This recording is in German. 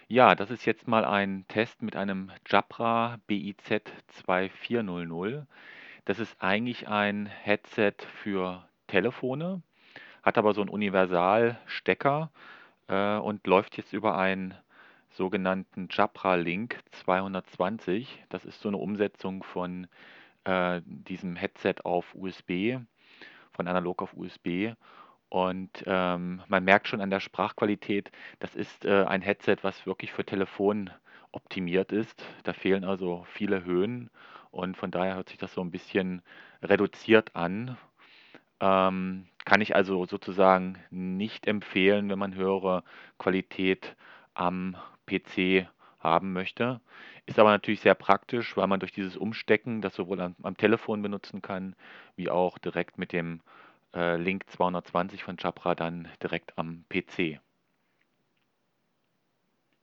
Ja, das ist jetzt mal ein Test mit einem Jabra BIZ2400. Das ist eigentlich ein Headset für Telefone, hat aber so 'n Universalstecker, und läuft jetzt über einen sogenannten Jabra Link 220. Das ist so 'ne Umsetzung von, diesem Headset auf USB, von analog auf USB. Und, man merkt schon an der Sprachqualität, das ist, ein Headset, was wirklich für Telefon optimiert ist. Da fehlen also viele Höhen und von daher hört sich das so 'n bisschen reduziert an. Kann ich also sozusagen nicht empfehlen, wenn man höhere Qualität am PC haben möchte. Ist aber natürlich sehr praktisch, weil man durch dieses Umstecken das sowohl am Telefon benutzen kann, wie auch direkt mit dem, Link 220 von Jabra dann direkt am PC.